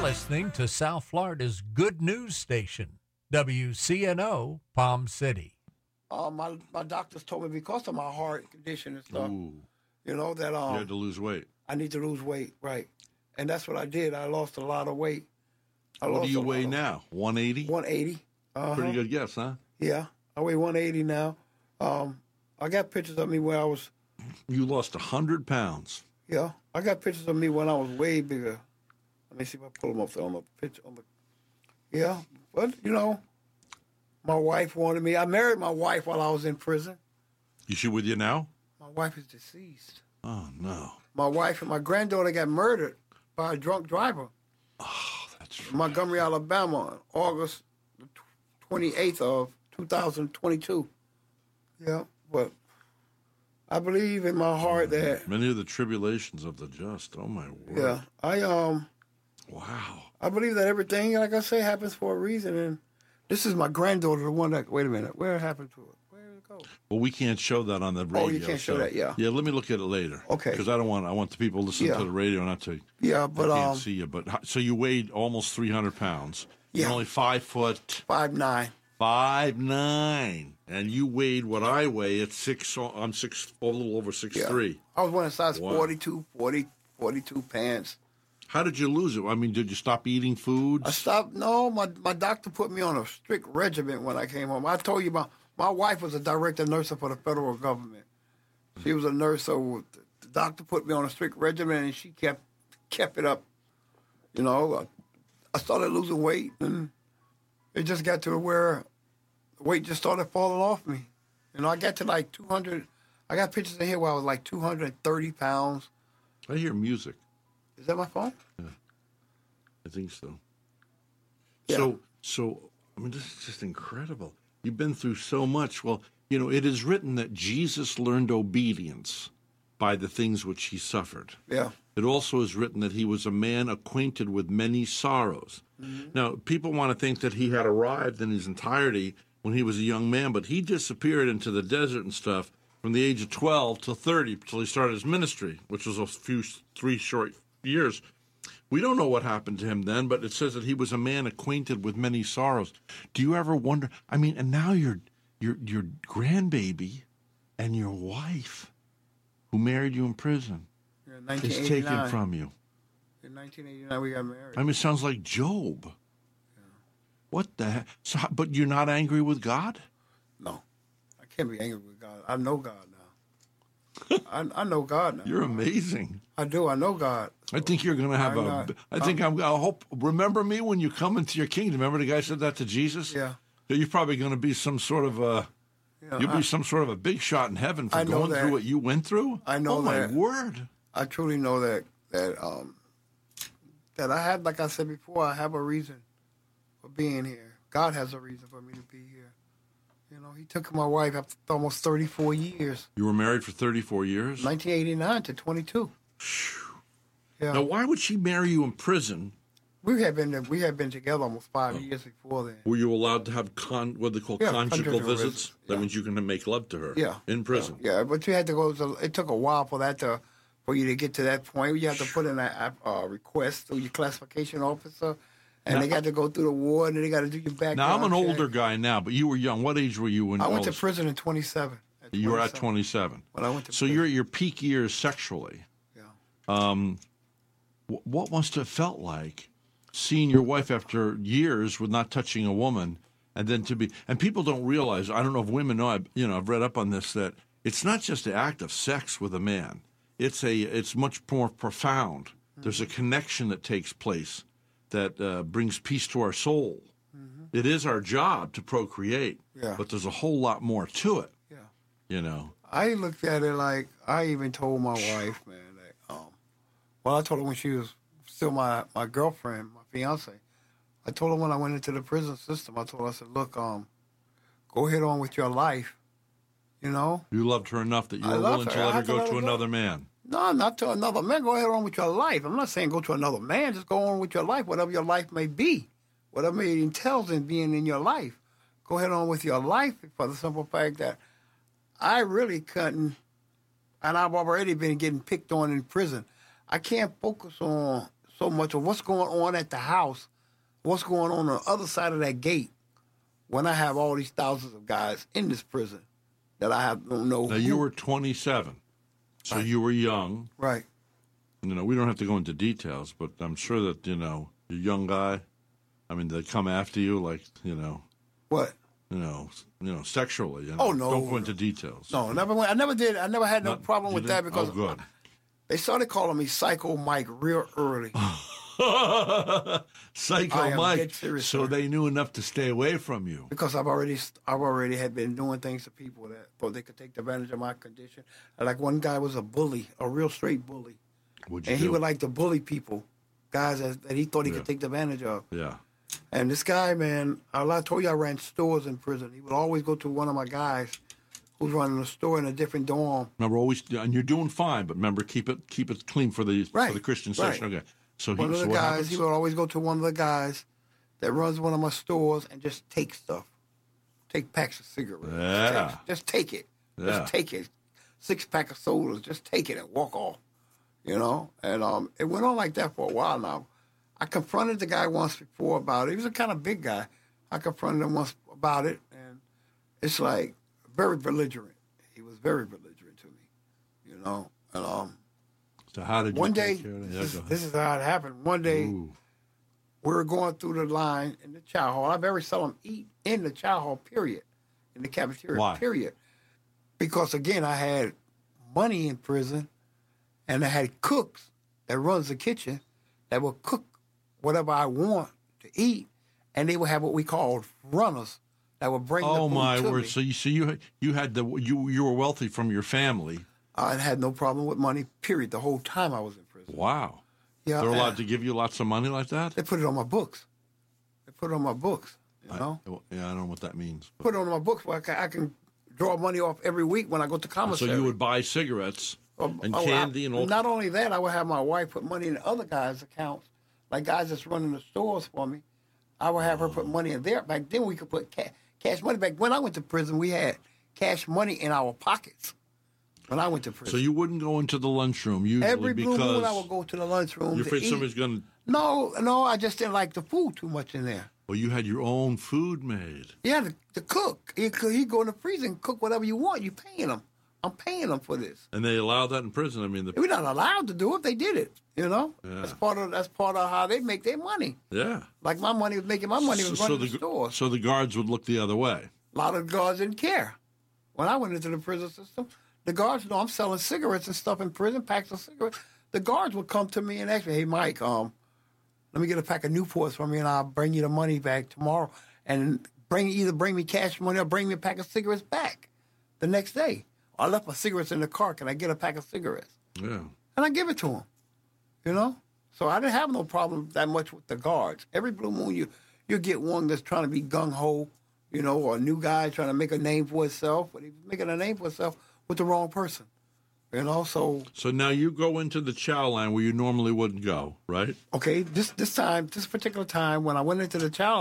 listening to South Florida's good news station, WCNO Palm City. My doctors told me because of my heart condition and stuff, that you had to lose weight. I need to lose weight, right? And that's what I did. I lost a lot of weight. What do you weigh now? 180? 180. Pretty good guess, huh? Yeah, I weigh 180 now. I got pictures of me where I was. You lost 100 pounds. Yeah, I got pictures of me when I was way bigger. Let me see if I pull them up on the picture. Yeah, but my wife wanted me. I married my wife while I was in prison. Is she with you now? My wife is deceased. Oh, no. My wife and my granddaughter got murdered by a drunk driver. Oh, that's right. Montgomery, Alabama, August 28th of 2022. Yeah, but I believe in my heart that many of the tribulations of the just. Oh my word. Yeah, Wow. I believe that everything, like I say, happens for a reason. And this is my granddaughter, the one that. Wait a minute, where happened to it? Where did it go? Well, we can't show that on the radio. Oh, you can't show that, yeah. Yeah, let me look at it later. Okay. Because I want the people to listen to the radio, not to. Yeah, but they can't see you. But so you weighed almost 300 pounds. Yeah. You're only 5 foot. 5'9". 5'9", and you weighed what I weigh at 6. I'm a little over 6'3". Yeah. I was wearing size 42 pants. How did you lose it? I mean, did you stop eating foods? I stopped. No, my doctor put me on a strict regimen when I came home. I told you my wife was a director nurse for the federal government. She was a nurse, so the doctor put me on a strict regimen, and she kept it up. I started losing weight, and it just got to where the weight just started falling off me. I got to like 200. I got pictures in here where I was like 230 pounds. I hear music. Is that my phone? Yeah, I think so. Yeah. So, I mean, this is just incredible. You've been through so much. Well, it is written that Jesus learned obedience by the things which he suffered. Yeah. It also is written that he was a man acquainted with many sorrows. Mm-hmm. Now, people want to think that he had arrived in his entirety when he was a young man, but he disappeared into the desert and stuff from the age of 12 to 30 until he started his ministry, which was 3 short years. We don't know what happened to him then, but it says that he was a man acquainted with many sorrows. Do you ever wonder? I mean, and now your grandbaby and your wife, who married you in prison, is taken from you. In 1989, we got married. I mean, it sounds like Job. Yeah. What the heck? So, but you're not angry with God? No, I can't be angry with God. I know God now. I know God now. You're amazing. I do. I know God. So I think you're going to have I hope. Remember me when you come into your kingdom. Remember the guy said that to Jesus? Yeah. So you're probably going to be some sort of you'll be some sort of a big shot in heaven for going through what you went through. I know that. Oh my word! I truly know that I have, like I said before, I have a reason for being here. God has a reason for me to be here. He took my wife after almost 34 years. You were married for 34 years? 1989 to 22. Yeah. Now, why would she marry you in prison? We had been together almost 5 years before then. Were you allowed to have what they call conjugal visits? Yeah. That means you can make love to her. In prison. Yeah, but you had to go. It took a while for you to get to that point. You have to put in a request through your classification officer. And they got to go through the ward, and they got to do your background. Now, I'm an older guy now, but you were young. What age were you when I went to prison at 27. You were at 27. When I went to prison. So you're at your peak years sexually. Yeah. What must have felt like seeing your wife after years with not touching a woman, and then and people don't realize, I don't know if women know, I've read up on this, that it's not just the act of sex with a man. It's much more profound. Mm-hmm. There's a connection that takes place that brings peace to our soul. Mm-hmm. It is our job to procreate, but there's a whole lot more to it. Yeah. I looked at it like, I even told my wife, man, that, I told her when she was still my girlfriend, my fiance. I told her when I went into the prison system, I said, look, go ahead on with your life, You loved her enough that you were willing to let her go to another man. No, not to another man. Go ahead on with your life. I'm not saying go to another man. Just go on with your life, whatever your life may be, whatever it entails in being in your life. Go ahead on with your life for the simple fact that I really couldn't, and I've already been getting picked on in prison. I can't focus on so much of what's going on at the house, what's going on the other side of that gate, when I have all these thousands of guys in this prison that I don't know. Now, you were 27, so you were young. Right. You know, we don't have to go into details, but I'm sure that, you know, you're a young guy. I mean, they come after you like, you know. What? You know, sexually. You know. Oh, no. Don't go into details. No, I never did. I never had no problem with that because good. They started calling me Psycho Mike real early. Psycho Mike. Serious, so sir. they knew enough to stay away from you. Because I've already had been doing things to people that thought they could take advantage of my condition. Like one guy was a bully, a real straight bully. What'd you And do? he would like to bully people, guys that he thought he could take advantage of. Yeah. And this guy, man, I told you I ran stores in prison. He would always go to one of my guys who's running a store in a different dorm. Remember, always, and you're doing fine, but remember, keep it clean for the Christian section. Right. Okay. So One of the what guys, happens? he would always go to one of the guys that runs one of my stores and just take stuff. Take packs of cigarettes. Yeah. Just take it. Yeah. Just take it. 6-pack of sodas. Just take it and walk off. You know? And it went on like that for a while now. I confronted the guy once before about it. He was a kind of big guy. I confronted him once about it, and it's like very belligerent. He was very belligerent to me, you know. And So how did you one day, take care of that? this is how it happened. One day, Ooh. we were going through the line in the chow hall. I very seldom eat in the chow hall, period, in the cafeteria, Why? period. Because, again, I had money in prison, and I had cooks that runs the kitchen that will cook whatever I want to eat, and they would have what we called runners that would bring the food Oh my to word! me. So you had you were wealthy from your family. I had no problem with money, period, the whole time I was in prison. Wow. Yeah, They're allowed and to give you lots of money like that? They put it on my books. They put it on my books, you know? Yeah, I don't know what that means. Put it on my books where I can draw money off every week when I go to So commissary. you would buy cigarettes and candy and all. Not only that, I would have my wife put money in other guys' accounts, like guys that's running the stores for me. I would have her put money in there. Back then, we could put cash money. Back when I went to prison, we had cash money in our pockets. When I went to prison, So you wouldn't go into the lunchroom usually every blue moon I because would go to the lunchroom. you're to afraid eat. somebody's going to. No, I just didn't like the food too much in there. Well, you had your own food made. Yeah, the cook. He go in the freezer and cook whatever you want. You paying him. I'm paying them for this. And they allow that in prison. I mean, We're not allowed to do it. They did it. You know, Yeah. that's part of how they make their money. yeah. Like my money was making my money was running the stores. So the guards would look the other way. A lot of the guards didn't care. When I went into the prison system, the guards know I'm selling cigarettes and stuff in prison, packs of cigarettes. The guards would come to me and ask me, "Hey, Mike, let me get a pack of Newports from you, and I'll bring you the money back tomorrow, and either bring me cash money or bring me a pack of cigarettes back the next day. I left my cigarettes in the car. Can I get a pack of cigarettes?" Yeah. And I give it to them, you know? So I didn't have no problem that much with the guards. Every blue moon, you get one that's trying to be gung-ho, you know, or a new guy trying to make a name for himself, but he's making a name for himself with the wrong person, you know? So, So now you go into the chow line where you normally wouldn't go, right? okay, this particular time, when I went into the chow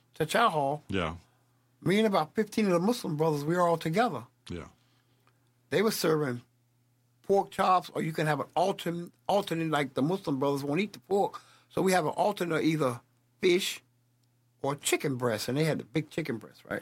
hall, Yeah. me and about 15 of the Muslim brothers, we were all together. Yeah. They were serving pork chops, or you can have an alternate, like the Muslim brothers won't eat the pork. So we have an alternate, either fish or chicken breast, and they had the big chicken breast, right?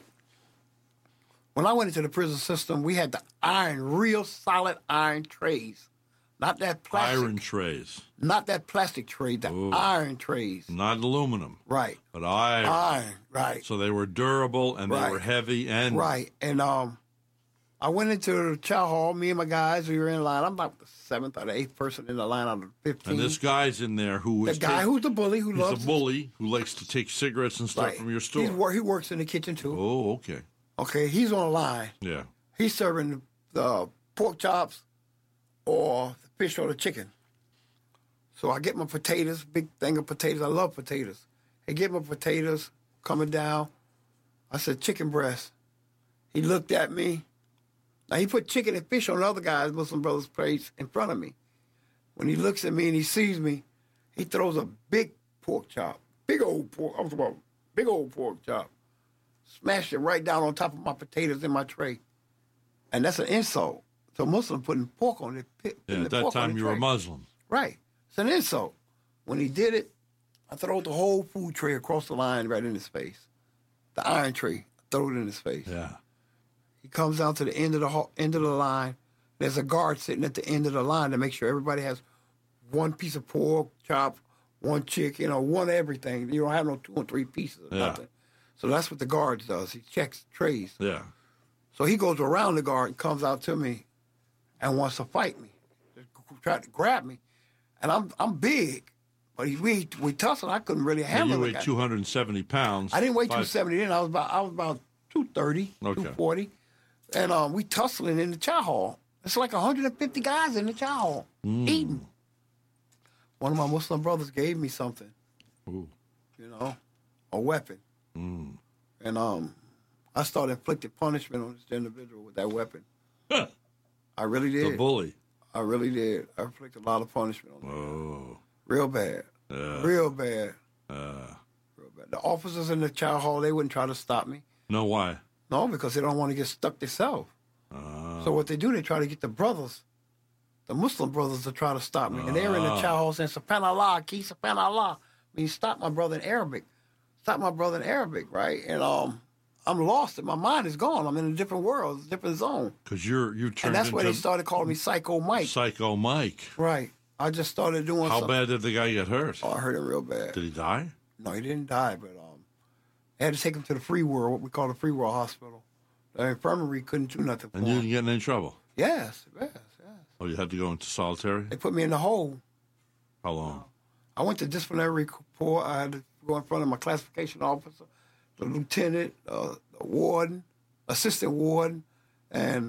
When I went into the prison system, we had the real solid iron trays. Not that plastic. Iron trays, Not that plastic tray, the iron trays. not aluminum, Right. but iron. Iron, right. So they were durable and they Right. were heavy and Right. And I went into the chow hall, me and my guys, we were in line. I'm about the 7th or the 8th person in the line out of the 15. And this guy's in there who the is guy who's the bully, who he's loves a bully who likes to take cigarettes and stuff right. from your store. He works in the kitchen too. Oh, okay. Okay, he's on the line. Yeah. He's serving the pork chops or the fish or the chicken. So I get my potatoes, big thing of potatoes. I love potatoes. I get my potatoes coming down. I said, chicken breast. He looked at me. Now, he put chicken and fish on the other guy's Muslim brother's plates in front of me. When he looks at me and he sees me, he throws a big pork chop. Big old pork. I was about big old pork chop. Smashed it right down on top of my potatoes in my tray. And that's an insult. So Muslim putting pork on it. Yeah, at that time you were Muslim. Right. It's an insult. When he did it, I throwed the whole food tray across the line right in his face. The iron tray, throw it in his face. Yeah. He comes down to the end of the line. There's a guard sitting at the end of the line to make sure everybody has one piece of pork chop, one chicken, one everything. You don't have no 2 or 3 pieces of nothing. So that's what the guard does. He checks trays. Yeah. So he goes around the guard and comes out to me and wants to fight me. Tried to grab me. And I'm big. But we tussled. I couldn't really handle it. You weighed 270 pounds. I didn't weigh 270 then. I was about 230, 240. And we tussling in the chow hall. It's like 150 guys in the chow hall eating. One of my Muslim brothers gave me something. Ooh. A weapon. And I started inflicting punishment on this individual with that weapon. I really did. The bully. I really did. I inflicted a lot of punishment on him. Oh. Real bad. Real bad. Real bad. The officers in the chow hall, they wouldn't try to stop me. No, why? No, because they don't want to get stuck themselves. So what they do, they try to get the brothers, the Muslim brothers, to try to stop me. And they're in the chow hall saying, Subhanallah, ki Subhanallah. I mean, stop my brother in Arabic. Stop my brother in Arabic, right? And I'm lost. And my mind is gone. I'm in a different world, a different zone. Because you turned And that's into where they started calling me Psycho Mike. Psycho Mike. Right. I just started doing How something. bad did the guy get hurt? Oh, I hurt him real bad. Did he die? No, he didn't die, but I had to take him to the Free World, what we call the Free World Hospital. The infirmary couldn't do nothing for And you him. didn't get in any trouble? Yes. Oh, you had to go into solitary? They put me in the hole. How long? I went to disciplinary court. I had to go in front of my classification officer, the lieutenant, the warden, assistant warden, and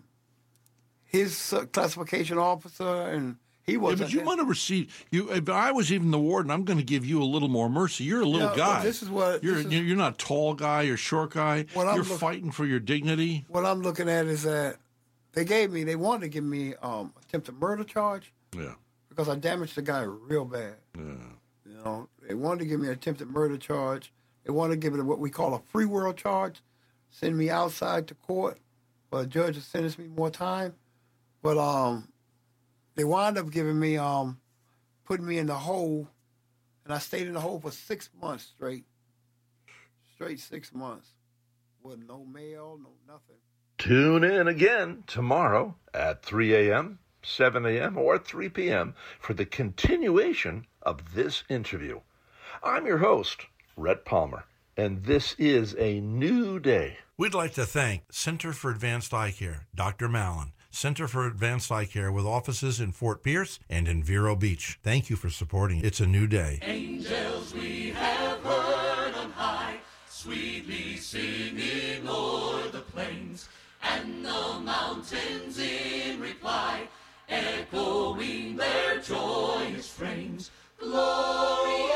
his classification officer, and he wasn't. Yeah, but you might have received. If I was even the warden, I'm going to give you a little more mercy. You're a little guy. Well, this is what you're not tall guy. You're short guy. You're fighting for your dignity. What I'm looking at is that they wanted to give me attempted murder charge. Yeah. Because I damaged the guy real bad. Yeah. They wanted to give me an attempted murder charge. They wanted to give it what we call a free world charge, send me outside to court, but a judge would sentence me more time. But they wound up giving me, putting me in the hole, and I stayed in the hole for 6 months straight. Straight 6 months. With no mail, no nothing. Tune in again tomorrow at 3 a.m., 7 a.m., or 3 p.m. for the continuation of this interview. I'm your host, Rhett Palmer, and this is a new day. We'd like to thank Center for Advanced Eye Care, Dr. Mallon, Center for Advanced Eye Care with offices in Fort Pierce and in Vero Beach. Thank you for supporting It's a New Day. Angels we have heard on high, sweetly singing o'er the plains, and the mountains in reply, echoing their joyous strains. Gloria,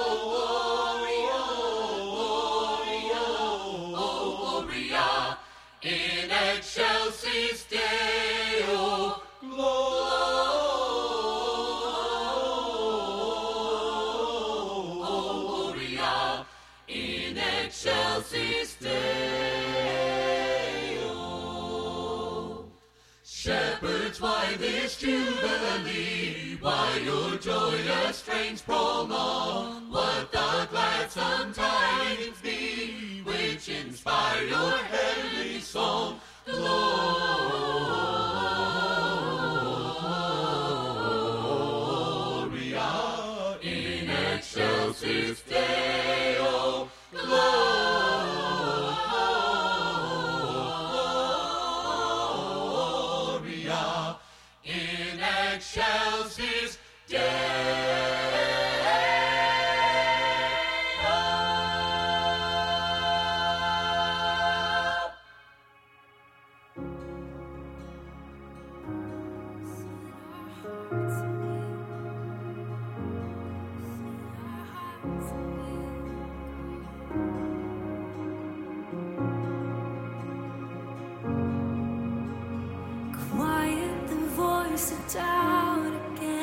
Gloria, Gloria, oh Gloria, in excelsis Deo. Gloria, in excelsis Deo. Shepherds, why this jubilee? Why your joyous strains prolong? What the gladsome tidings be, which inspire your heavenly song? Gloria, in excelsis Deo. Gloria, in excelsis Deo. Quiet the voice of doubt again.